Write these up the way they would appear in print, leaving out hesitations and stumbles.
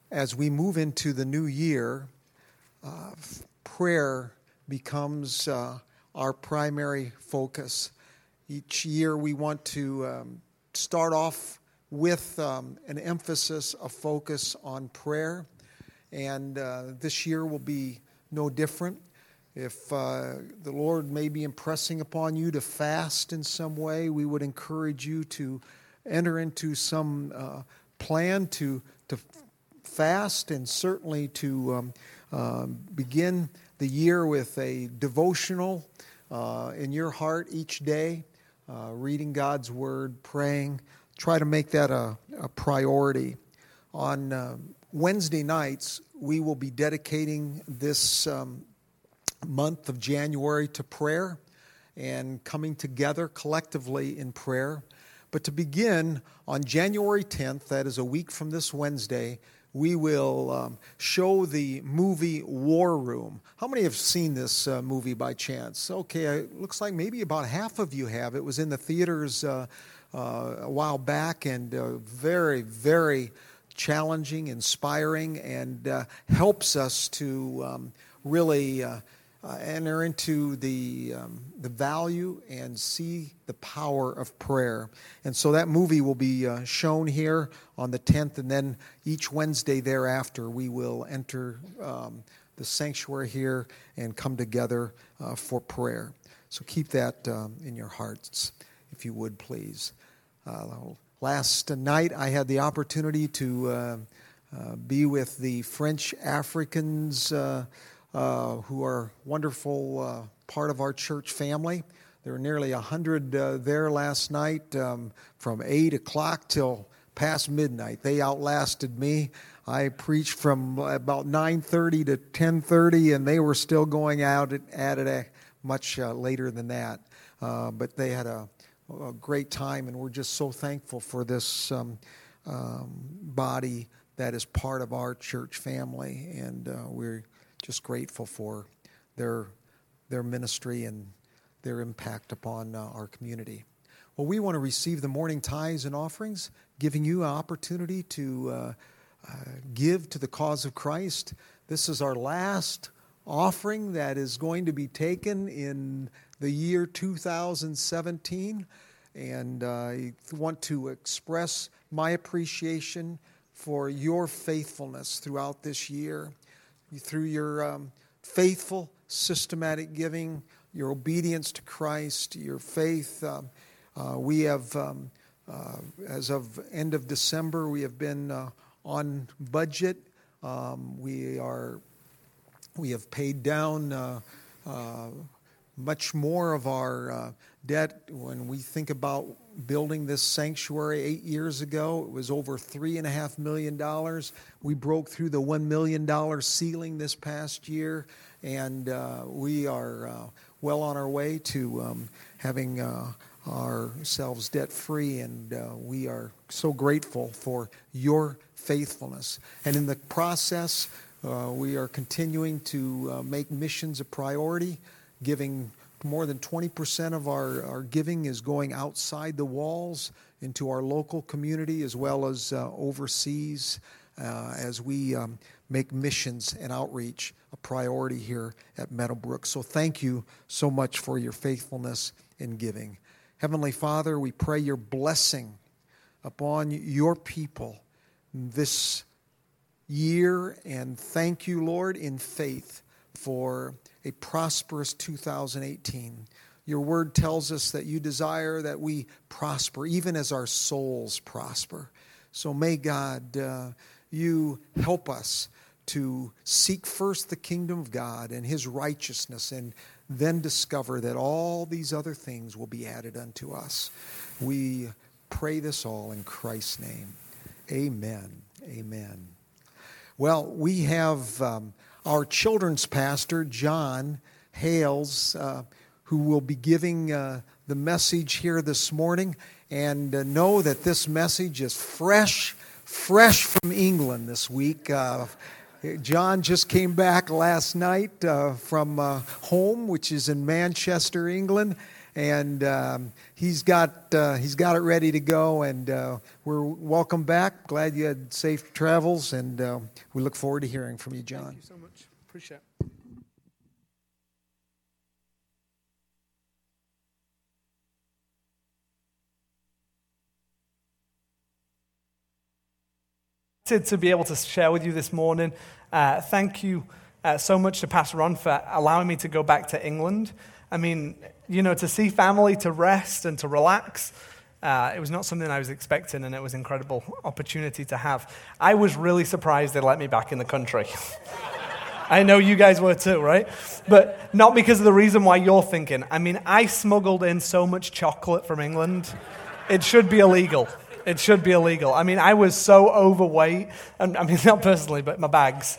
as we move into the new year, prayer becomes our primary focus. Each year we want to start off with an emphasis, a focus on prayer, and this year will be no different. If the Lord may be impressing upon you to fast in some way, we would encourage you to enter into some plan to fast, and certainly to begin the year with a devotional in your heart each day, reading God's Word, praying. Try to make that a priority. On Wednesday nights, we will be dedicating this month of January to prayer and coming together collectively in prayer. But to begin, on January 10th, that is a week from this Wednesday, we will show the movie War Room. How many have seen this movie by chance? Okay, it looks like maybe about half of you have. It was in the theaters a while back, and very, very challenging, inspiring, and helps us to really enter into the value and see the power of prayer. And so that movie will be shown here on the 10th, and then each Wednesday thereafter we will enter the sanctuary here and come together for prayer. So keep that in your hearts, if you would, please. Last night I had the opportunity to be with the French Africans who are wonderful part of our church family. There were nearly 100 there last night from 8 o'clock till past midnight. They outlasted me. I preached from about 9:30 to 10:30, and they were still going out at it much later than that. But they had a great time, and we're just so thankful for this body that is part of our church family, and we're just grateful for their ministry and their impact upon our community. Well, we want to receive the morning tithes and offerings, giving you an opportunity to give to the cause of Christ. This is our last offering that is going to be taken in the year 2017, and I want to express my appreciation for your faithfulness throughout this year. Through your faithful, systematic giving, your obedience to Christ, your faith, we have, as of end of December, we have been on budget. We have paid down much more of our debt. When we think about building this sanctuary 8 years ago, it was over $3.5 million. We broke through the $1 million ceiling this past year, and we are well on our way to having ourselves debt-free, and we are so grateful for your faithfulness. And in the process, we are continuing to make missions a priority, giving more than 20% of our giving is going outside the walls into our local community as well as overseas as we make missions and outreach a priority here at Meadowbrook. So thank you so much for your faithfulness in giving. Heavenly Father, we pray your blessing upon your people this year, and thank you, Lord, in faith for a prosperous 2018. Your word tells us that you desire that we prosper, even as our souls prosper. So may God, you help us to seek first the kingdom of God and his righteousness, and then discover that all these other things will be added unto us. We pray this all in Christ's name. Amen. Amen. Well, we have our children's pastor, John Hales, who will be giving the message here this morning. And know that this message is fresh from England this week. John just came back last night from home, which is in Manchester, England. and he's got it ready to go. And we're welcome back. Glad you had safe travels, and we look forward to hearing from you, John. Thank you so much. Appreciate it. To be able to share with you this morning. Thank you so much to Pastor Ron for allowing me to go back to England. I mean, to see family, to rest and to relax, it was not something I was expecting, and it was an incredible opportunity to have. I was really surprised they let me back in the country. I know you guys were too, right? But not because of the reason why you're thinking. I mean, I smuggled in so much chocolate from England, it should be illegal. It should be illegal. I mean, I was so overweight. I mean, not personally, but my bags.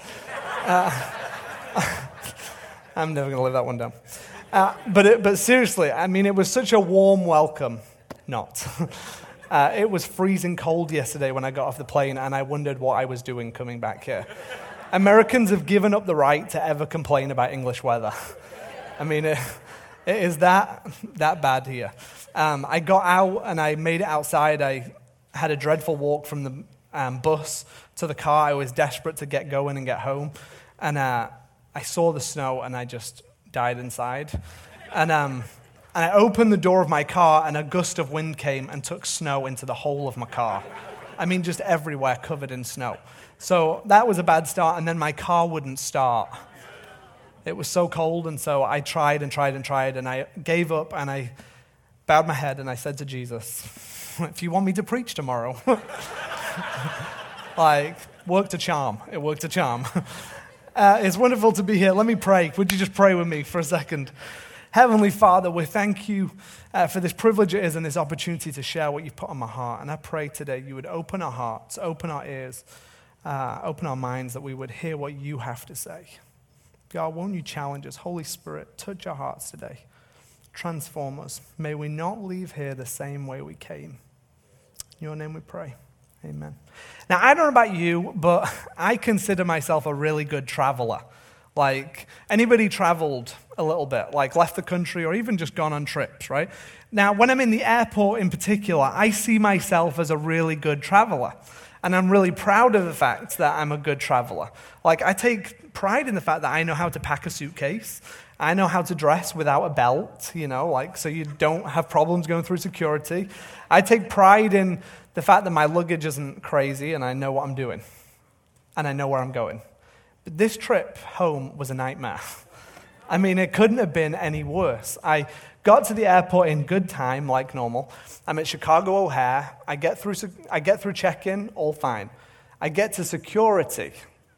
I'm never going to live that one down. But seriously, I mean, it was such a warm welcome. Not. It was freezing cold yesterday when I got off the plane, and I wondered what I was doing coming back here. Americans have given up the right to ever complain about English weather. I mean, it is that bad here. I got out, and I made it outside. I had a dreadful walk from the bus to the car. I was desperate to get going and get home. And I saw the snow, and I just died inside. And I opened the door of my car, and a gust of wind came and took snow into the whole of my car. I mean, just everywhere covered in snow. So that was a bad start, and then my car wouldn't start. It was so cold, and so I tried and tried and tried, and I gave up, and I bowed my head, and I said to Jesus, if you want me to preach tomorrow, worked a charm. It worked a charm. It's wonderful to be here. Let me pray. Would you just pray with me for a second? Heavenly Father, we thank you for this privilege it is and this opportunity to share what you've put on my heart. And I pray today you would open our hearts, open our ears, open our minds, that we would hear what you have to say. God, won't you challenge us? Holy Spirit, touch our hearts today. Transform us. May we not leave here the same way we came. In your name we pray. Amen. Now, I don't know about you, but I consider myself a really good traveler. Like, anybody traveled a little bit, like left the country or even just gone on trips, right? Now, when I'm in the airport in particular, I see myself as a really good traveler. And I'm really proud of the fact that I'm a good traveler. Like, I take pride in the fact that I know how to pack a suitcase. I know how to dress without a belt, so you don't have problems going through security. I take pride in the fact that my luggage isn't crazy, and I know what I'm doing. And I know where I'm going. But this trip home was a nightmare. I mean, it couldn't have been any worse. I got to the airport in good time, like normal. I'm at Chicago O'Hare. I get through check-in, all fine. I get to security.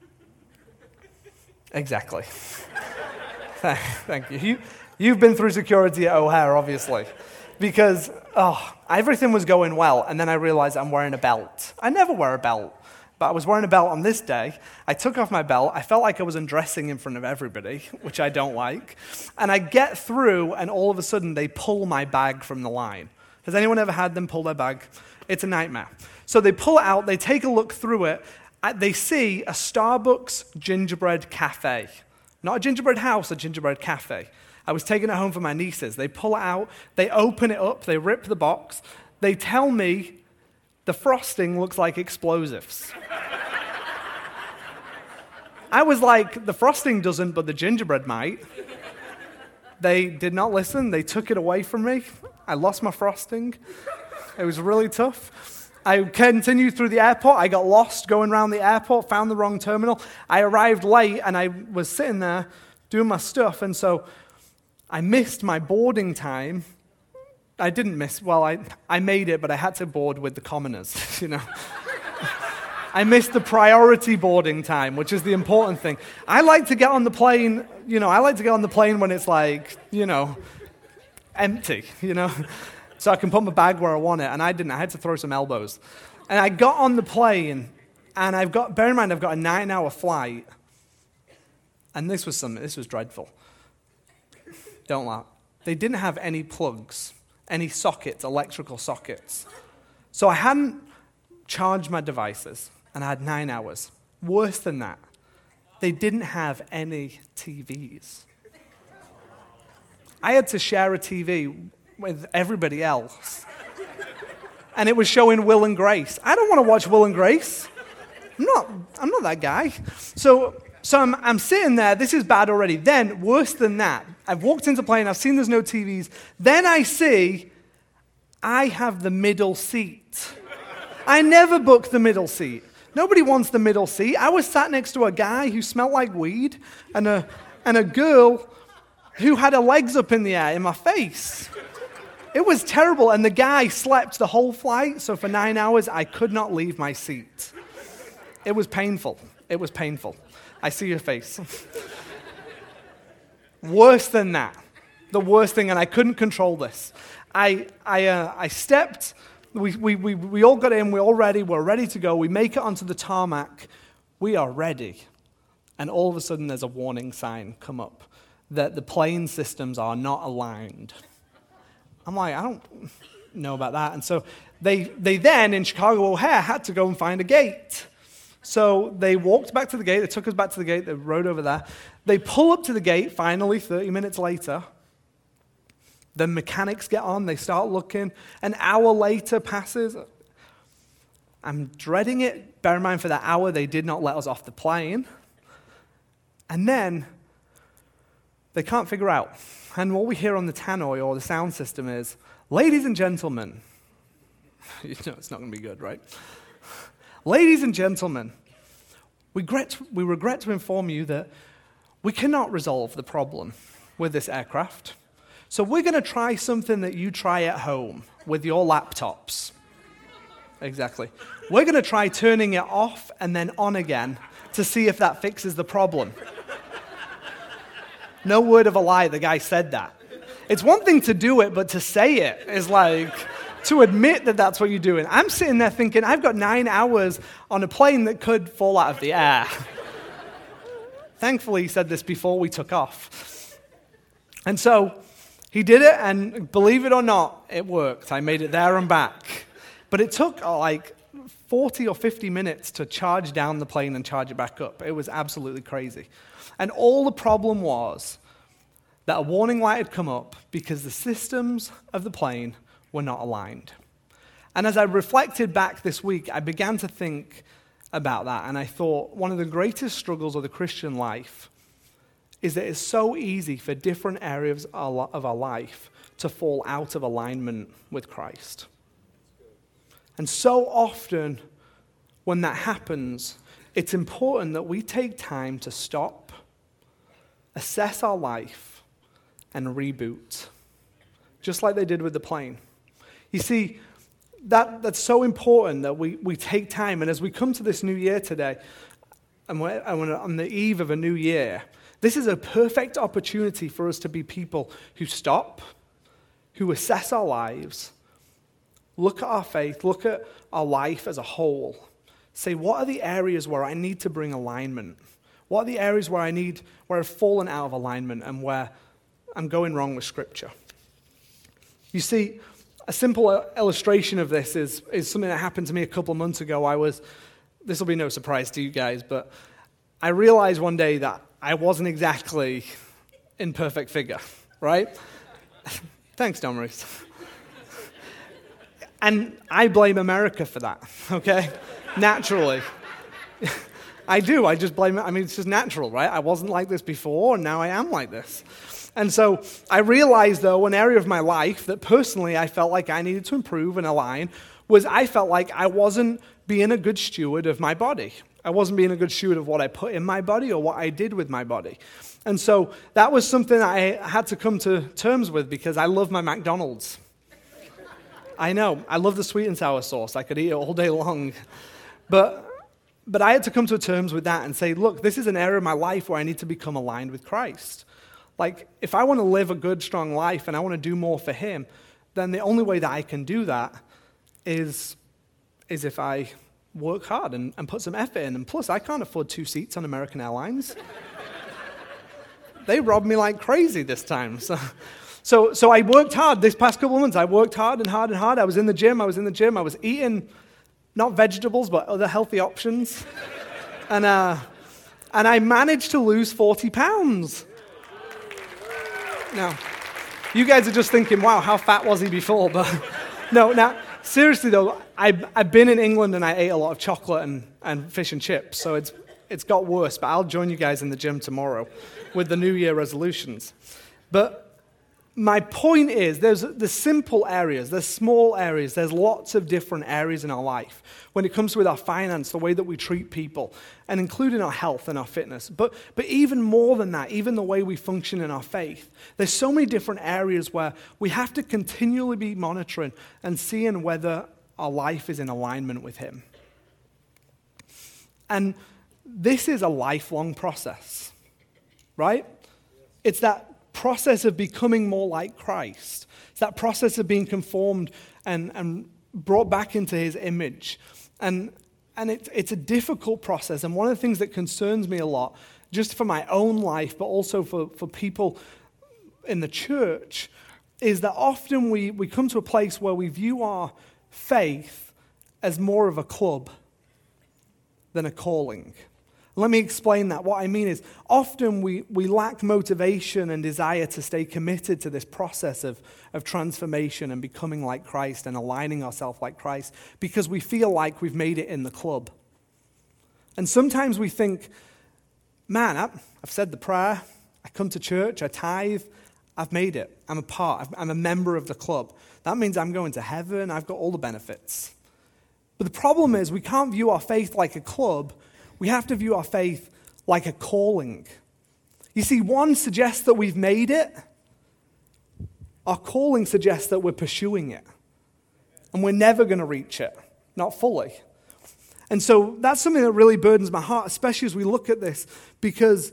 Exactly. Thank you. You've been through security at O'Hare, obviously. Because, everything was going well, and then I realized I'm wearing a belt. I never wear a belt, but I was wearing a belt on this day. I took off my belt. I felt like I was undressing in front of everybody, which I don't like. And I get through, and all of a sudden, they pull my bag from the line. Has anyone ever had them pull their bag? It's a nightmare. So they pull it out. They take a look through it. They see a Starbucks gingerbread cafe. Not a gingerbread house, a gingerbread cafe. I was taking it home for my nieces. They pull it out, they open it up, they rip the box. They tell me the frosting looks like explosives. I was like, the frosting doesn't, but the gingerbread might. They did not listen. They took it away from me. I lost my frosting. It was really tough. I continued through the airport. I got lost going around the airport, found the wrong terminal. I arrived late, and I was sitting there doing my stuff, and so I missed my boarding time. I didn't miss, I made it, but I had to board with the commoners, I missed the priority boarding time, which is the important thing. I like to get on the plane, when it's empty, so I can put my bag where I want it, and I didn't. I had to throw some elbows. And I got on the plane, and bear in mind, I've got a 9-hour flight, and this was dreadful. Don't laugh. They didn't have any plugs, any sockets, electrical sockets. So I hadn't charged my devices, and I had 9 hours. Worse than that, they didn't have any TVs. I had to share a TV with everybody else. And it was showing Will and Grace. I don't want to watch Will and Grace. I'm not that guy. So I'm sitting there. This is bad already. Then, worse than that, I've walked into the plane. I've seen there's no TVs. Then I see I have the middle seat. I never book the middle seat. Nobody wants the middle seat. I was sat next to a guy who smelled like weed and a girl who had her legs up in the air in my face. It was terrible. And the guy slept the whole flight. So for 9 hours, I could not leave my seat. It was painful. It was painful. I see your face. Worse than that. The worst thing, and I couldn't control this. I stepped, we all got in, we're all ready, we're ready to go. We make it onto the tarmac. We are ready. And all of a sudden there's a warning sign come up that the plane systems are not aligned. I'm like, I don't know about that. And so they then, in Chicago O'Hare, had to go and find a gate. So they walked back to the gate, they took us back to the gate, they rode over there. They pull up to the gate, finally, 30 minutes later. The mechanics get on, they start looking. An hour later passes. I'm dreading it. Bear in mind, for that hour, they did not let us off the plane. And then they can't figure out. And what we hear on the tannoy or the sound system is, ladies and gentlemen. You know it's not going to be good, right? Ladies and gentlemen, we regret to inform you that we cannot resolve the problem with this aircraft. So we're going to try something that you try at home with your laptops. Exactly. We're going to try turning it off and then on again to see if that fixes the problem. No word of a lie, the guy said that. It's one thing to do it, but to say it is like to admit that that's what you're doing. I'm sitting there thinking, I've got 9 hours on a plane that could fall out of the air. Thankfully, he said this before we took off. And so he did it, and believe it or not, it worked. I made it there and back. But it took like 40 or 50 minutes to charge down the plane and charge it back up. It was absolutely crazy. And all the problem was that a warning light had come up because the systems of the plane were not aligned. And as I reflected back this week, I began to think about that, and I thought one of the greatest struggles of the Christian life is that it's so easy for different areas of our life to fall out of alignment with Christ. And so often when that happens, it's important that we take time to stop, assess our life, and reboot, just like they did with the plane. You see, that's so important that we take time. And as we come to this new year today, and we're on the eve of a new year, this is a perfect opportunity for us to be people who stop, who assess our lives, look at our faith, look at our life as a whole. Say, what are the areas where I need to bring alignment? What are the areas where I've fallen out of alignment and where I'm going wrong with Scripture? You see, a simple illustration of this is something that happened to me a couple of months ago. This will be no surprise to you guys, but I realized one day that I wasn't exactly in perfect figure, right? Thanks, Damaris. And I blame America for that, okay? Naturally. I do. I just blame it. I mean, it's just natural, right? I wasn't like this before, and now I am like this. And so I realized, though, an area of my life that personally I felt like I needed to improve and align was I felt like I wasn't being a good steward of my body. I wasn't being a good steward of what I put in my body or what I did with my body. And so that was something I had to come to terms with because I love my McDonald's. I know. I love the sweet and sour sauce. I could eat it all day long. But I had to come to terms with that and say, look, this is an area of my life where I need to become aligned with Christ. Like, if I want to live a good, strong life and I want to do more for Him, then the only way that I can do that is if I work hard and put some effort in. And plus, I can't afford 2 seats on American Airlines. They robbed me like crazy this time. So I worked hard this past couple of months. I worked hard and hard and hard. I was in the gym. I was eating not vegetables, but other healthy options. And I managed to lose 40 pounds. Now, You guys are just thinking, wow, how fat was he before? But no, now, seriously though, I've been in England and I ate a lot of chocolate and fish and chips, so it's got worse, but I'll join you guys in the gym tomorrow with the New Year resolutions. But my point is, there's the simple areas, there's small areas, there's lots of different areas in our life when it comes with our finance, the way that we treat people, and including our health and our fitness. But even more than that, even the way we function in our faith, there's so many different areas where we have to continually be monitoring and seeing whether our life is in alignment with Him. And this is a lifelong process, right? It's that process of becoming more like Christ. It's that process of being conformed and brought back into His image. And it's a difficult process. And one of the things that concerns me a lot, just for my own life, but also for people in the church, is that often we come to a place where we view our faith as more of a club than a calling. Let me explain that. What I mean is, often we lack motivation and desire to stay committed to this process of transformation and becoming like Christ and aligning ourselves like Christ because we feel like we've made it in the club. And sometimes we think, man, I've said the prayer, I come to church, I tithe, I've made it. I'm a part, I'm a member of the club. That means I'm going to heaven, I've got all the benefits. But the problem is we can't view our faith like a club. We have to view our faith like a calling. You see, one suggests that we've made it. Our calling suggests that we're pursuing it. And we're never going to reach it, not fully. And so that's something that really burdens my heart, especially as we look at this, because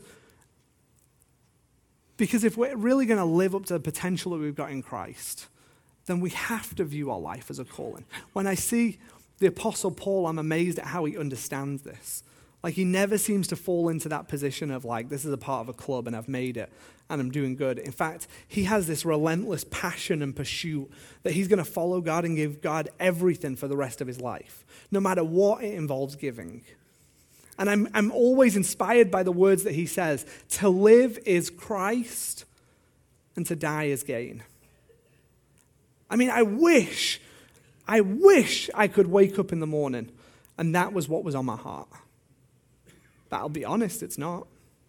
if we're really going to live up to the potential that we've got in Christ, then we have to view our life as a calling. When I see the Apostle Paul, I'm amazed at how he understands this. Like, he never seems to fall into that position of like, this is a part of a club and I've made it and I'm doing good. In fact, he has this relentless passion and pursuit that he's going to follow God and give God everything for the rest of his life, no matter what it involves giving. And I'm always inspired by the words that he says, to live is Christ and to die is gain. I mean, I wish I could wake up in the morning and that was what was on my heart. But I'll be honest, it's not.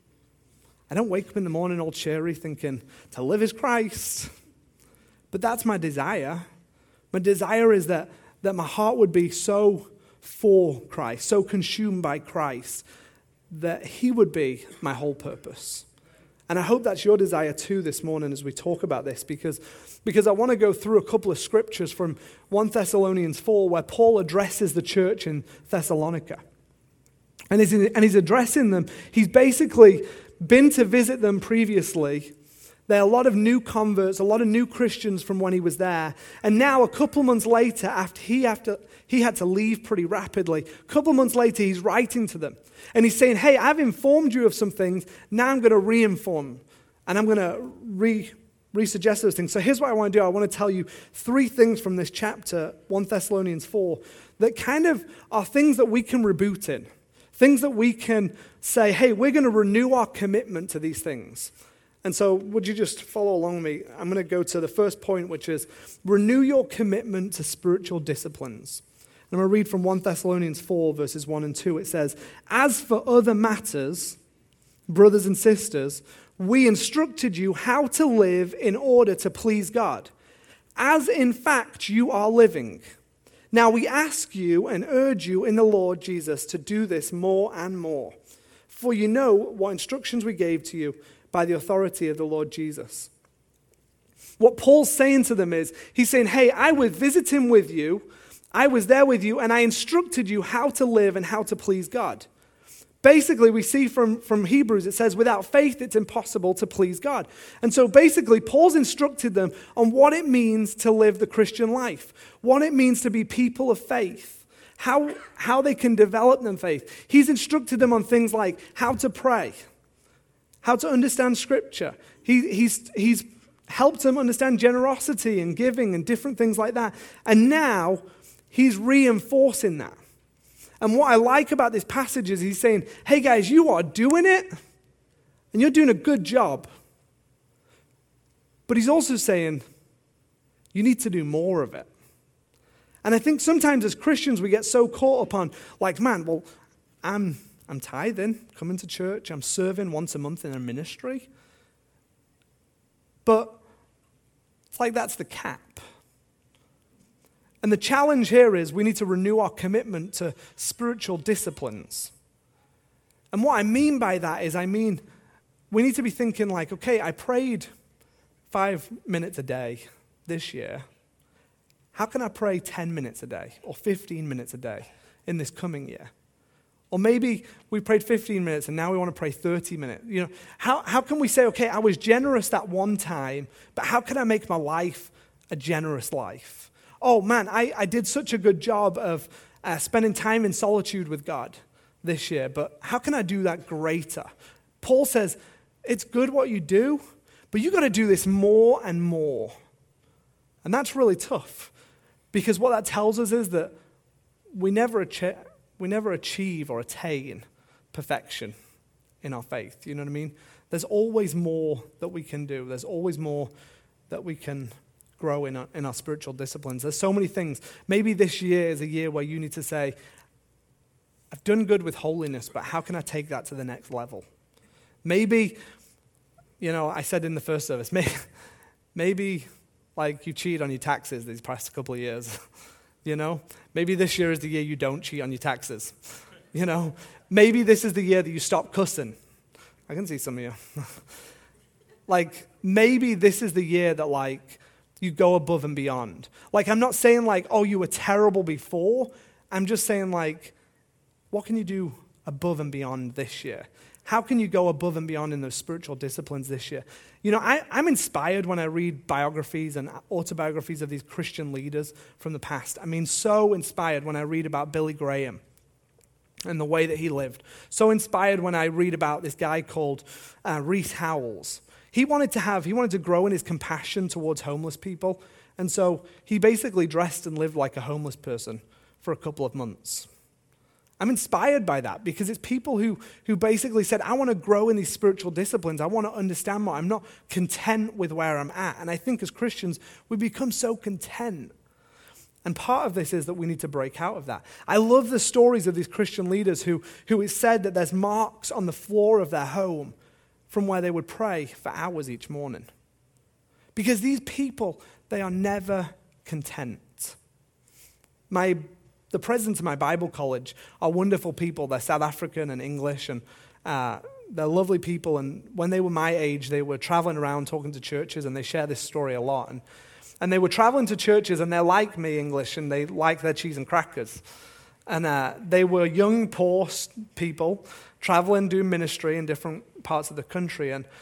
I don't wake up in the morning all cheery thinking, to live is Christ. But that's my desire. My desire is that my heart would be so for Christ, so consumed by Christ, that he would be my whole purpose. And I hope that's your desire too this morning as we talk about this, because I want to go through a couple of scriptures from 1 Thessalonians 4 where Paul addresses the church in Thessalonica. And he's addressing them. He's basically been to visit them previously. There are a lot of new converts, a lot of new Christians from when he was there. And now, a couple months later, after he had to leave pretty rapidly, a couple months later, he's writing to them. And he's saying, hey, I've informed you of some things. Now I'm going to re-inform. And I'm going to re-suggest those things. So here's what I want to do. I want to tell you 3 things from this chapter, 1 Thessalonians 4, that kind of are things that we can reboot in. Things that we can say, hey, we're going to renew our commitment to these things. And so would you just follow along with me? I'm going to go to the first point, which is renew your commitment to spiritual disciplines. And I'm going to read from 1 Thessalonians 4, verses 1 and 2. It says, as for other matters, brothers and sisters, we instructed you how to live in order to please God, as in fact you are living. Now we ask you and urge you in the Lord Jesus to do this more and more. For you know what instructions we gave to you by the authority of the Lord Jesus. What Paul's saying to them is, he's saying, hey, I was visiting with you, I was there with you, and I instructed you how to live and how to please God. Basically, we see from Hebrews, it says, without faith, it's impossible to please God. And so basically, Paul's instructed them on what it means to live the Christian life, what it means to be people of faith, how they can develop their faith. He's instructed them on things like how to pray, how to understand Scripture. He's helped them understand generosity and giving and different things like that. And now, he's reinforcing that. And what I like about this passage is he's saying, hey guys, you are doing it, and you're doing a good job. But he's also saying, you need to do more of it. And I think sometimes as Christians, we get so caught up on, like, man, well, I'm tithing, coming to church, I'm serving once a month in a ministry. But it's like that's the cap. And the challenge here is we need to renew our commitment to spiritual disciplines. And what I mean by that is, we need to be thinking like, okay, I prayed 5 minutes a day this year. How can I pray 10 minutes a day or 15 minutes a day in this coming year? Or maybe we prayed 15 minutes and now we want to pray 30 minutes. You know, how can we say, okay, I was generous that one time, but how can I make my life a generous life? Oh man, I did such a good job of spending time in solitude with God this year, but how can I do that greater? Paul says, it's good what you do, but you got to do this more and more. And that's really tough, because what that tells us is that we never achieve or attain perfection in our faith. You know what I mean? There's always more that we can do. There's always more that we can grow in our spiritual disciplines. There's so many things. Maybe this year is a year where you need to say, I've done good with holiness, but how can I take that to the next level? Maybe, I said in the first service, maybe like you cheat on your taxes these past couple of years. Maybe this year is the year you don't cheat on your taxes. Maybe this is the year that you stop cussing. I can see some of you. Maybe this is the year that you go above and beyond. I'm not saying oh, you were terrible before. I'm just saying what can you do above and beyond this year? How can you go above and beyond in those spiritual disciplines this year? I'm inspired when I read biographies and autobiographies of these Christian leaders from the past. So inspired when I read about Billy Graham and the way that he lived. So inspired when I read about this guy called Rees Howells. He wanted to grow in his compassion towards homeless people. And so he basically dressed and lived like a homeless person for a couple of months. I'm inspired by that because it's people who basically said, I want to grow in these spiritual disciplines. I want to understand more. I'm not content with where I'm at. And I think as Christians, we become so content. And part of this is that we need to break out of that. I love the stories of these Christian leaders who it's said that there's marks on the floor of their home from where they would pray for hours each morning. Because these people, they are never content. The presidents of my Bible college are wonderful people. They're South African and English, and they're lovely people. And when they were my age, they were traveling around talking to churches, and they share this story a lot. And they were traveling to churches, and they're like me, English, and they like their cheese and crackers. And they were young, poor people traveling, doing ministry in different parts of the country. And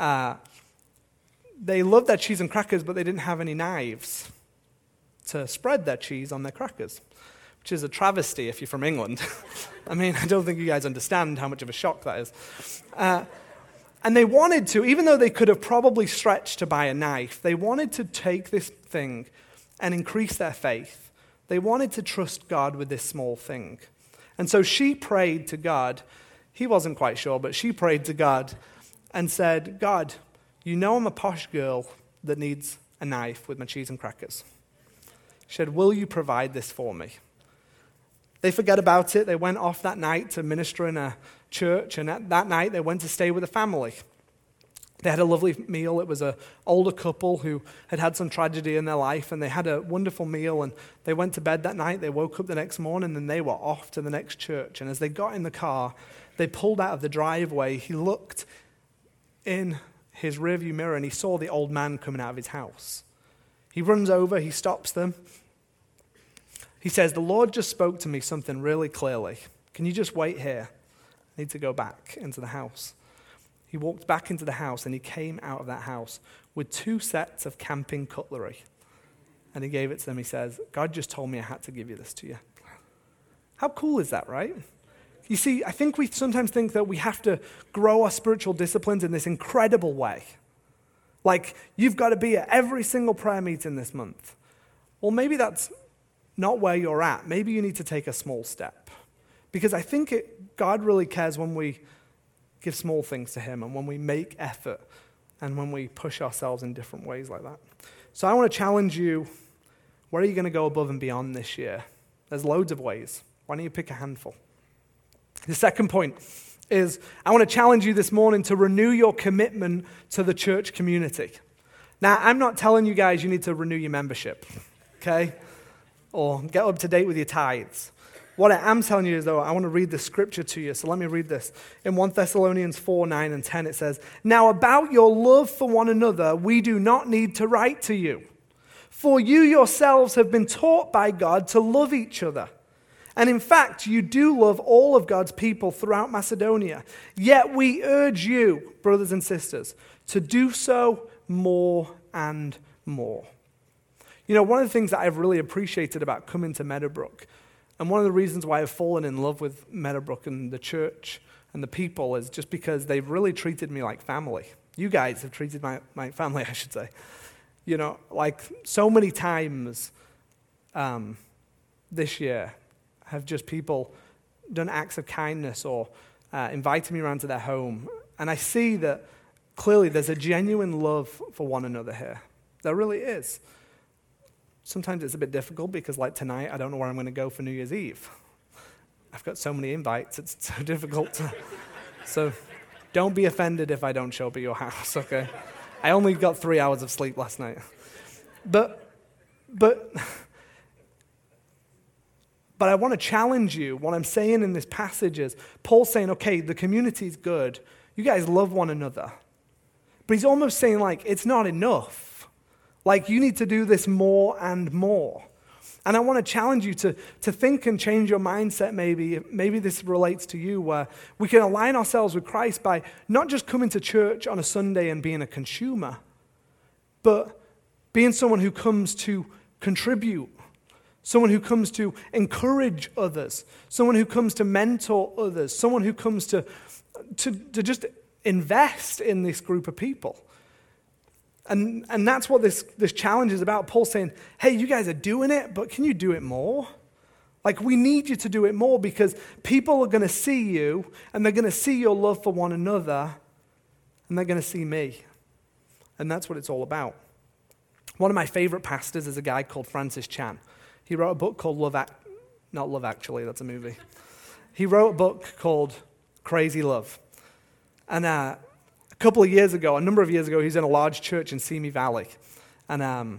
they loved their cheese and crackers, but they didn't have any knives to spread their cheese on their crackers, which is a travesty if you're from England. I don't think you guys understand how much of a shock that is. And they wanted to, even though they could have probably stretched to buy a knife, they wanted to take this thing and increase their faith. They wanted to trust God with this small thing. And so she prayed to God. He wasn't quite sure, but she prayed to God and said, God, I'm a posh girl that needs a knife with my cheese and crackers. She said, will you provide this for me? They forget about it. They went off that night to minister in a church, and that night they went to stay with a family. They had a lovely meal. It was an older couple who had had some tragedy in their life, and they had a wonderful meal, and they went to bed that night. They woke up the next morning, and they were off to the next church. And as they got in the car, they pulled out of the driveway. He looked in his rearview mirror, and he saw the old man coming out of his house. He runs over. He stops them. He says, the Lord just spoke to me something really clearly. Can you just wait here? I need to go back into the house. He walked back into the house, and he came out of that house with 2 sets of camping cutlery. And he gave it to them. He says, God just told me I had to give you this to you. How cool is that, right? You see, I think we sometimes think that we have to grow our spiritual disciplines in this incredible way. You've got to be at every single prayer meeting this month. Well, maybe that's not where you're at. Maybe you need to take a small step. Because I think God really cares when we give small things to him and when we make effort and when we push ourselves in different ways like that. So I want to challenge you, where are you going to go above and beyond this year? There's loads of ways. Why don't you pick a handful? The second point is I want to challenge you this morning to renew your commitment to the church community. Now, I'm not telling you guys you need to renew your membership, okay? Or get up to date with your tithes. What I am telling you is, though, I want to read the scripture to you. So let me read this. In 1 Thessalonians 4, 9 and 10, it says, "Now about your love for one another, we do not need to write to you. For you yourselves have been taught by God to love each other. And in fact, you do love all of God's people throughout Macedonia. Yet we urge you, brothers and sisters, to do so more and more." You know, one of the things that I've really appreciated about coming to Meadowbrook, and one of the reasons why I've fallen in love with Meadowbrook and the church and the people, is just because they've really treated me like family. You guys have treated my family, I should say. You know, like so many times this year have just people done acts of kindness or invited me around to their home. And I see that clearly there's a genuine love for one another here. There really is. Sometimes it's a bit difficult because like tonight, I don't know where I'm going to go for New Year's Eve. I've got so many invites, it's so difficult. So don't be offended if I don't show up at your house, okay? I only got 3 hours of sleep last night. But I want to challenge you. What I'm saying in this passage is, Paul's saying, okay, the community's good. You guys love one another. But he's almost saying, like, it's not enough. Like, you need to do this more and more. And I want to challenge you to think and change your mindset maybe. Maybe this relates to you, where we can align ourselves with Christ by not just coming to church on a Sunday and being a consumer, but being someone who comes to contribute, someone who comes to encourage others, someone who comes to mentor others, someone who comes to just invest in this group of people. And that's what this challenge is about. Paul's saying, hey, you guys are doing it, but can you do it more? Like, we need you to do it more because people are going to see you, and they're going to see your love for one another, and they're going to see me. And that's what it's all about. One of my favorite pastors is a guy called Francis Chan. He wrote a book called not Love Actually, that's a movie. He wrote a book called Crazy Love. And a number of years ago, he was in a large church in Simi Valley. And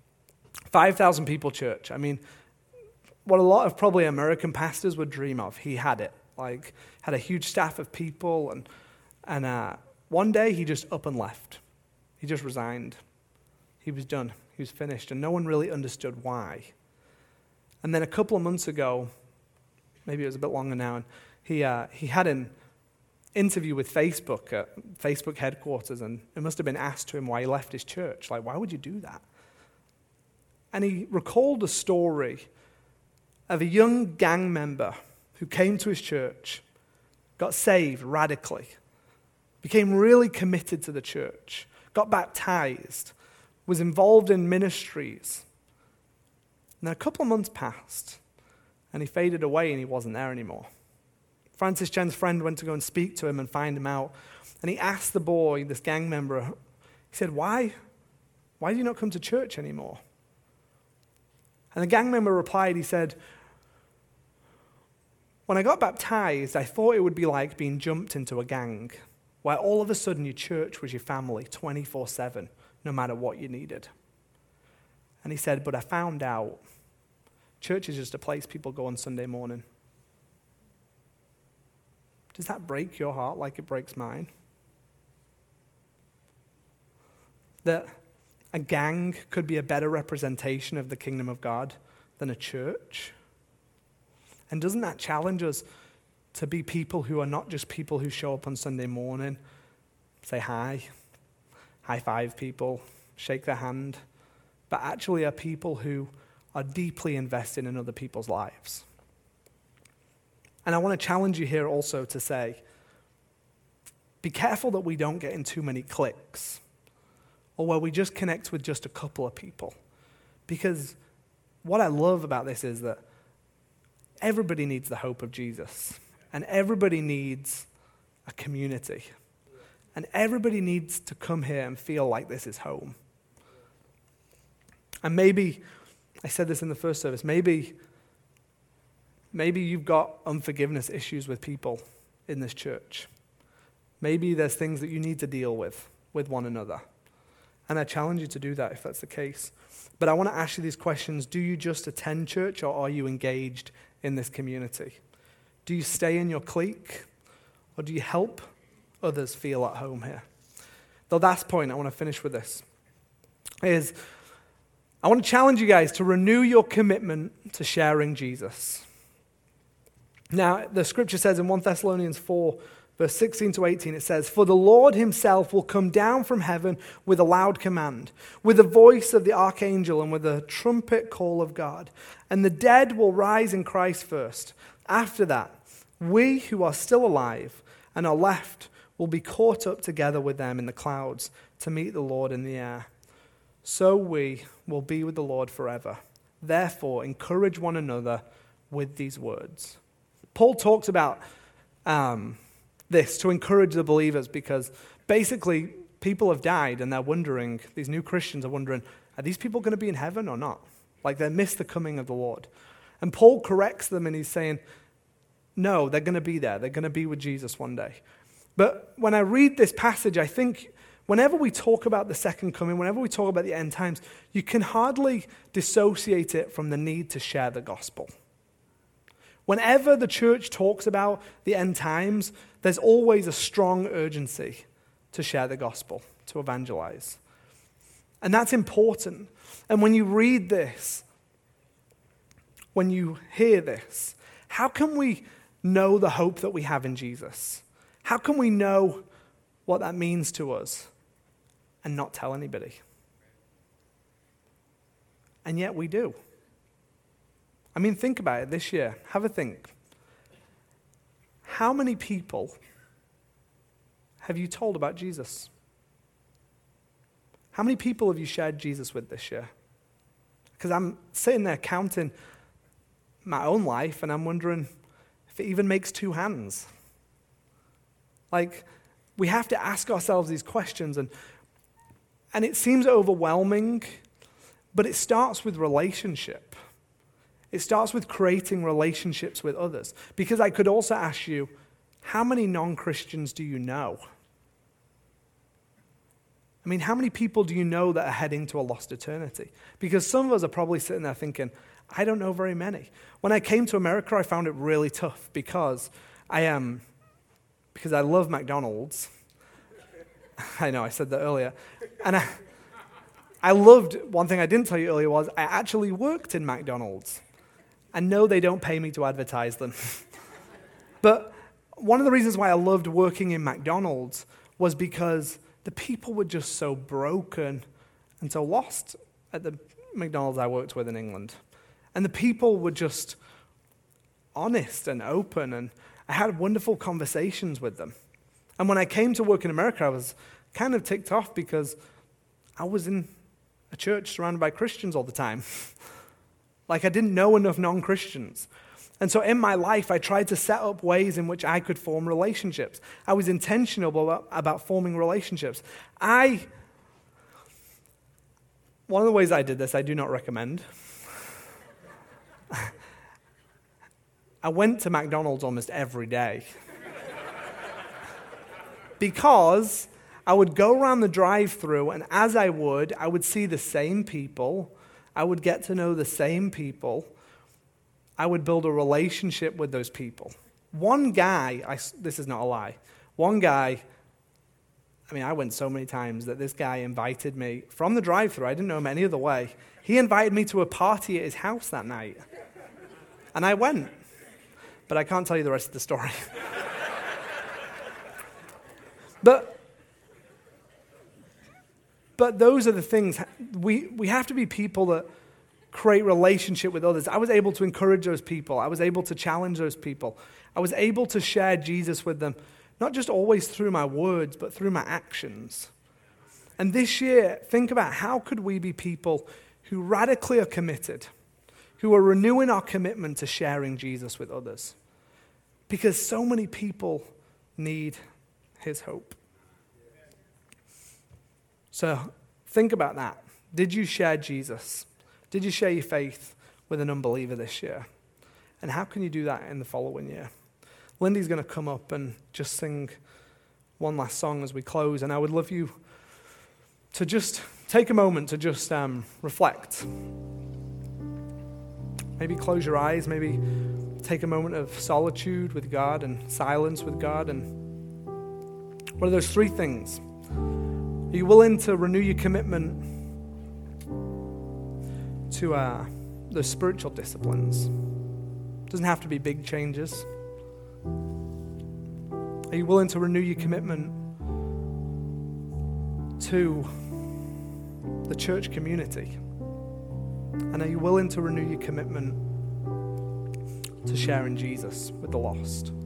5,000 people church. I mean, what a lot of probably American pastors would dream of. He had it. Like, had a huge staff of people. And one day, he just up and left. He just resigned. He was done. He was finished. And no one really understood why. And then a couple of months ago, maybe it was a bit longer now, and he had an interview with Facebook at Facebook headquarters, and it must have been asked to him why he left his church. Like, why would you do that? And he recalled a story of a young gang member who came to his church, got saved radically, became really committed to the church, got baptized, was involved in ministries. And then a couple of months passed, and he faded away and he wasn't there anymore. Francis Chan's friend went to go and speak to him and find him out. And he asked the boy, this gang member, he said, why do you not come to church anymore? And the gang member replied, he said, when I got baptized, I thought it would be like being jumped into a gang, where all of a sudden your church was your family 24/7, no matter what you needed. And he said, but I found out church is just a place people go on Sunday morning. Does that break your heart like it breaks mine? That a gang could be a better representation of the kingdom of God than a church? And doesn't that challenge us to be people who are not just people who show up on Sunday morning, say hi, high five people, shake their hand, but actually are people who are deeply invested in other people's lives? And I want to challenge you here also to say, be careful that we don't get in too many cliques, or where we just connect with just a couple of people. Because what I love about this is that everybody needs the hope of Jesus, and everybody needs a community. And everybody needs to come here and feel like this is home. And maybe, I said this in the first service, maybe you've got unforgiveness issues with people in this church. Maybe there's things that you need to deal with one another. And I challenge you to do that if that's the case. But I want to ask you these questions. Do you just attend church, or are you engaged in this community? Do you stay in your clique, or do you help others feel at home here? The last point I want to finish with this is I want to challenge you guys to renew your commitment to sharing Jesus. Now, the scripture says in 1 Thessalonians 4, verse 16 to 18, it says, "For the Lord himself will come down from heaven with a loud command, with the voice of the archangel and with the trumpet call of God. And the dead will rise in Christ first. After that, we who are still alive and are left will be caught up together with them in the clouds to meet the Lord in the air. So we will be with the Lord forever. Therefore, encourage one another with these words." Paul talks about this to encourage the believers, because basically people have died and they're wondering, these new Christians are wondering, are these people going to be in heaven or not? Like they missed the coming of the Lord. And Paul corrects them and he's saying, no, they're going to be there. They're going to be with Jesus one day. But when I read this passage, I think whenever we talk about the second coming, whenever we talk about the end times, you can hardly dissociate it from the need to share the gospel. Whenever the church talks about the end times, there's always a strong urgency to share the gospel, to evangelize. And that's important. And when you read this, when you hear this, how can we know the hope that we have in Jesus? How can we know what that means to us and not tell anybody? And yet we do. I mean, think about it this year. Have a think. How many people have you told about Jesus? How many people have you shared Jesus with this year? Because I'm sitting there counting my own life and I'm wondering if it even makes two hands. Like, we have to ask ourselves these questions, and it seems overwhelming, but it starts with relationship. It starts with creating relationships with others. Because I could also ask you, how many non-Christians do you know? I mean, how many people do you know that are heading to a lost eternity? Because some of us are probably sitting there thinking, I don't know very many. When I came to America, I found it really tough because I love McDonald's. I know, I said that earlier. And I loved, one thing I didn't tell you earlier was I actually worked in McDonald's. And no, they don't pay me to advertise them. But one of the reasons why I loved working in McDonald's was because the people were just so broken and so lost at the McDonald's I worked with in England. And the people were just honest and open, and I had wonderful conversations with them. And when I came to work in America, I was kind of ticked off because I was in a church surrounded by Christians all the time. Like, I didn't know enough non-Christians. And so in my life, I tried to set up ways in which I could form relationships. I was intentional about forming relationships. One of the ways I did this, I do not recommend. I went to McDonald's almost every day. Because I would go around the drive-thru, and as I would see the same people. I would get to know the same people. I would build a relationship with those people. One guy, this is not a lie, one guy, I mean, I went so many times that this guy invited me from the drive-thru. I didn't know him any other way. He invited me to a party at his house that night. And I went. But I can't tell you the rest of the story. But those are the things. We have to be people that create relationship with others. I was able to encourage those people. I was able to challenge those people. I was able to share Jesus with them, not just always through my words, but through my actions. And this year, think about how could we be people who radically are committed, who are renewing our commitment to sharing Jesus with others. Because so many people need his hope. So think about that. Did you share Jesus? Did you share your faith with an unbeliever this year? And how can you do that in the following year? Lindy's going to come up and just sing one last song as we close, and I would love you to just take a moment to just reflect. Maybe close your eyes, maybe take a moment of solitude with God and silence with God. And what are those three things? Are you willing to renew your commitment to the spiritual disciplines? It doesn't have to be big changes. Are you willing to renew your commitment to the church community? And are you willing to renew your commitment to sharing Jesus with the lost?